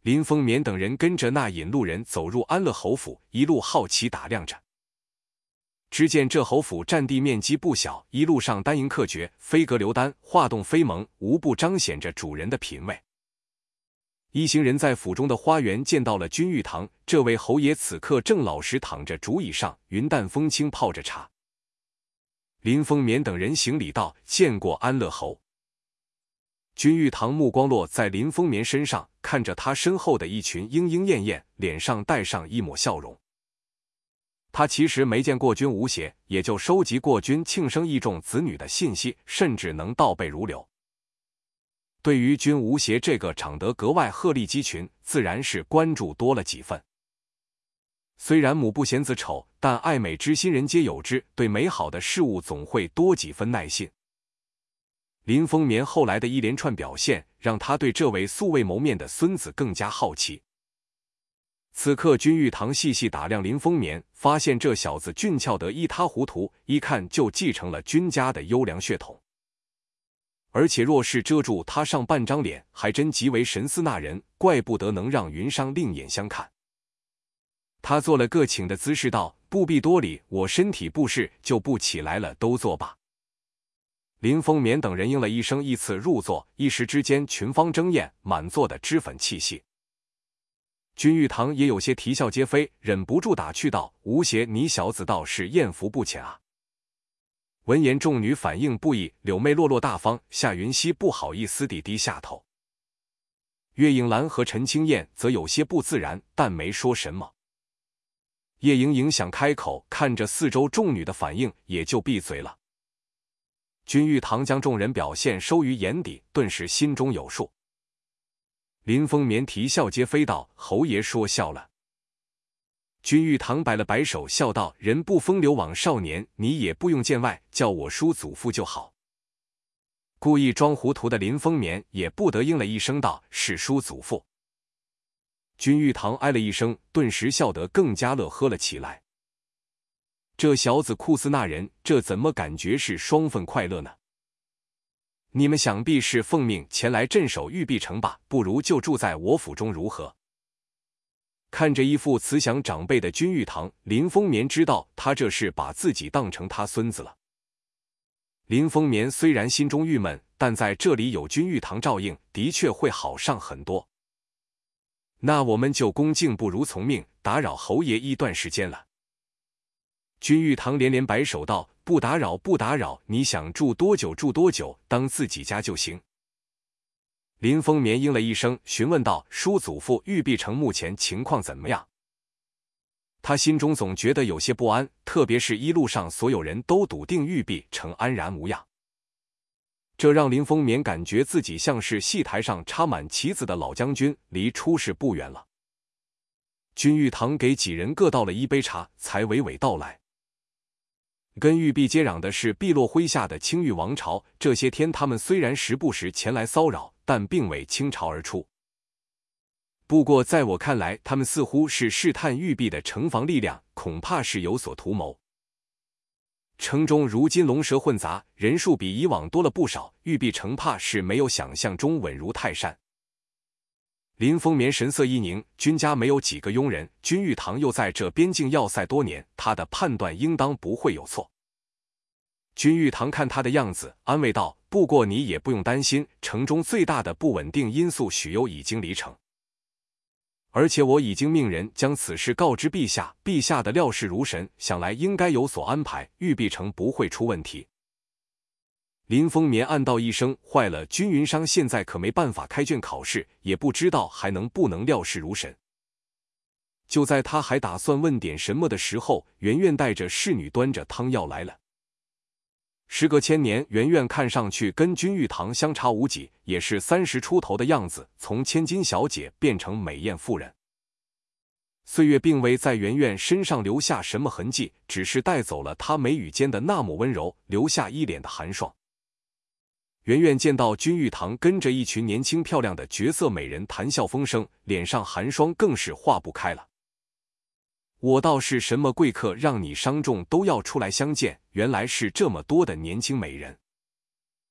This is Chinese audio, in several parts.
林风眠等人跟着那引路人走入安乐侯府，一路好奇打量着。只见这侯府占地面积不小，一路上丹营刻诀，飞阁流丹，画栋飞蒙，无不彰显着主人的品味。一行人在府中的花园见到了君玉堂，这位侯爷此刻正老实躺着竹椅上，云淡风轻泡着茶。林风眠等人行礼道：“见过安乐侯。”君玉堂目光落在林风眠身上，看着他身后的一群莺莺燕燕，脸上带上一抹笑容。他其实没见过君无邪，也就收集过君庆生义重子女的信息，甚至能倒背如流。对于君无邪这个长得格外鹤立鸡群，自然是关注多了几分。虽然母不嫌子丑，但爱美之心人皆有之，对美好的事物总会多几分耐心。林风眠后来的一连串表现，让他对这位素未谋面的孙子更加好奇。此刻君玉堂细细打量林风眠，发现这小子俊俏得一塌糊涂，一看就继承了君家的优良血统。而且若是遮住他上半张脸，还真极为神似那人，怪不得能让云商另眼相看。他做了个请的姿势道：“不必多礼，我身体不适，就不起来了，都坐吧。”林风眠等人应了一声，依次入座，一时之间群芳争艳，满座的脂粉气息。君玉堂也有些啼笑皆非，忍不住打趣道：“无邪，你小子倒是艳福不浅啊。”闻言众女反应不已，柳妹落落大方，夏云溪不好意思地低下头。岳影兰和陈清燕则有些不自然，但没说什么。叶莹莹想开口，看着四周众女的反应，也就闭嘴了。君玉堂将众人表现收于眼底，顿时心中有数。林风眠啼笑皆非道：“侯爷说笑了。”君玉堂摆了摆手，笑道：“人不风流枉少年，你也不用见外，叫我叔祖父就好。”故意装糊涂的林风眠也不得应了一声道：“是叔祖父。”君玉堂哎了一声，顿时笑得更加乐呵了起来。这小子酷似那人，这怎么感觉是双份快乐呢？你们想必是奉命前来镇守玉璧城吧？不如就住在我府中如何？看着一副慈祥长辈的君玉堂，林风眠知道他这是把自己当成他孙子了。林风眠虽然心中郁闷，但在这里有君玉堂照应，的确会好上很多。那我们就恭敬不如从命，打扰侯爷一段时间了。君玉堂连连摆手道：“不打扰，不打扰，你想住多久住多久，当自己家就行。”林风眠应了一声，询问道：“叔祖父，玉璧城目前情况怎么样？”他心中总觉得有些不安，特别是一路上所有人都笃定玉璧城安然无恙，这让林风眠感觉自己像是戏台上插满旗子的老将军，离出事不远了。君玉堂给几人各倒了一杯茶，才娓娓道来。跟玉璧接壤的是碧落麾下的青玉王朝，这些天他们虽然时不时前来骚扰，但并未倾巢而出。不过在我看来，他们似乎是试探玉璧的城防力量，恐怕是有所图谋。城中如今龙蛇混杂，人数比以往多了不少，玉璧城怕是没有想象中稳如泰山。林风眠神色一凝，君家没有几个佣人，君玉堂又在这边境要塞多年，他的判断应当不会有错。君玉堂看他的样子，安慰道：“不过你也不用担心，城中最大的不稳定因素许攸已经离城，而且我已经命人将此事告知陛下，陛下的料事如神，想来应该有所安排，玉璧城不会出问题。”林风眠暗道一声：“坏了，君云商现在可没办法开卷考试，也不知道还能不能料事如神。”就在他还打算问点什么的时候，圆圆带着侍女端着汤药来了。时隔千年，圆圆看上去跟君玉堂相差无几，也是30出头的样子，从千金小姐变成美艳妇人。岁月并未在圆圆身上留下什么痕迹，只是带走了她眉宇间的那抹温柔，留下一脸的寒霜。圆圆见到君玉堂跟着一群年轻漂亮的绝色美人谈笑风生，脸上寒霜更是化不开了。我倒是什么贵客让你商众都要出来相见，原来是这么多的年轻美人。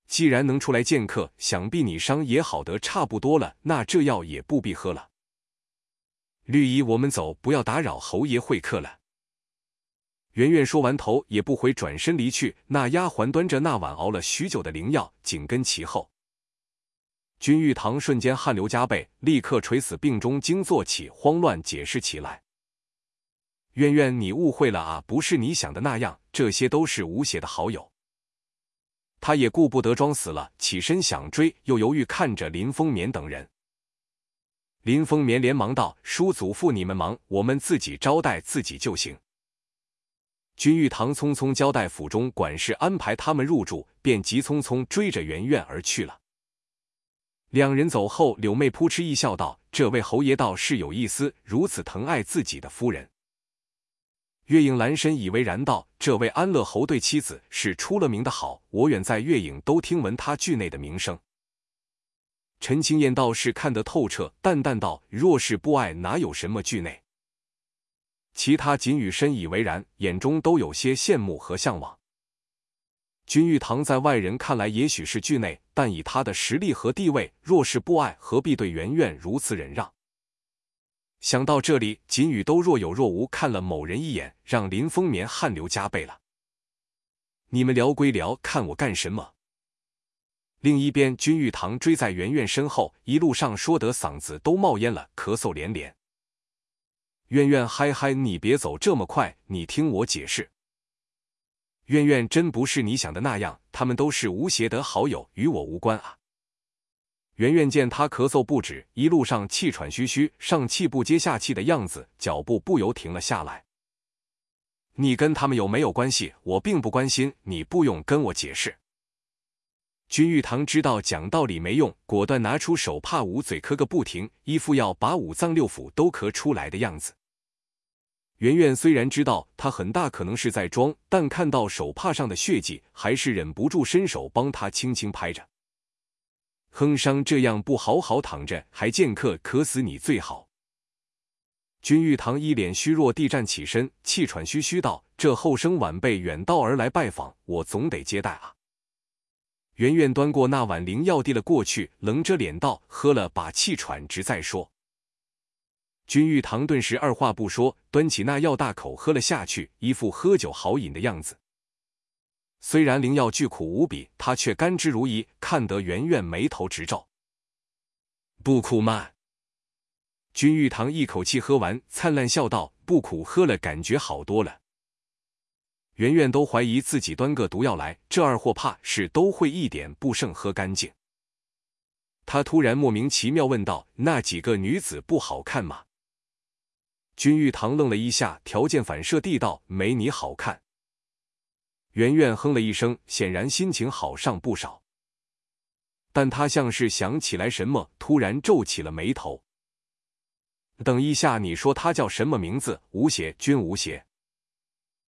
既然能出来见客，想必你伤也好得差不多了，那这药也不必喝了。绿姨，我们走，不要打扰侯爷会客了。圆圆说完，头也不回，转身离去。那丫鬟端着那碗熬了许久的灵药，紧跟其后。君玉堂瞬间汗流浃背，立刻垂死病中惊坐起，慌乱解释起来：“圆圆，你误会了啊，不是你想的那样，这些都是吴邪的好友。”他也顾不得装死了，起身想追，又犹豫看着林风眠等人。林风眠连忙道：“叔祖父，你们忙，我们自己招待自己就行。”君玉堂匆匆交代府中管事安排他们入住，便急匆匆追着圆圆而去了。两人走后，柳妹扑哧一笑道：“这位侯爷倒是有意思，如此疼爱自己的夫人。”月影阑珊以为然道：“这位安乐侯对妻子是出了名的好，我远在月影都听闻他剧内的名声。”陈青燕倒是看得透彻，淡淡道：“若是不爱，哪有什么剧内？”其他锦羽深以为然，眼中都有些羡慕和向往。君玉堂在外人看来也许是剧内，但以他的实力和地位，若是不爱，何必对圆圆如此忍让？想到这里，锦羽都若有若无看了某人一眼，让林风眠汗流浃背了。你们聊归聊，看我干什么？另一边，君玉堂追在圆圆身后，一路上说得嗓子都冒烟了，咳嗽连连。圆圆，嗨嗨，你别走这么快，你听我解释。圆圆，真不是你想的那样，他们都是吴邪的好友，与我无关啊。圆圆见他咳嗽不止，一路上气喘吁吁，上气不接下气的样子，脚步不由停了下来。你跟他们有没有关系？我并不关心，你不用跟我解释。君玉堂知道讲道理没用，果断拿出手帕捂嘴咳个不停，一副要把五脏六腑都咳出来的样子。圆圆虽然知道他很大可能是在装，但看到手帕上的血迹，还是忍不住伸手帮他轻轻拍着。哼，伤这样不好好躺着，还见客，渴死你最好。君玉堂一脸虚弱地站起身，气喘吁吁道：“这后生晚辈远道而来拜访，我总得接待啊。”圆圆端过那碗灵药递了过去，冷着脸道：“喝了把气喘直再说。”君玉堂顿时二话不说，端起那药大口喝了下去，一副喝酒好饮的样子。虽然灵药巨苦无比，他却甘之如饴，看得圆圆眉头直皱。不苦吗？君玉堂一口气喝完，灿烂笑道：“不苦，喝了感觉好多了。”圆圆都怀疑自己端个毒药来，这二货怕是都会一点不剩喝干净。他突然莫名其妙问道：“那几个女子不好看吗？”君玉堂愣了一下，条件反射地道：“没你好看。”圆圆哼了一声，显然心情好上不少。但他像是想起来什么，突然皱起了眉头。“等一下，你说他叫什么名字？”“吴邪，君吴邪。”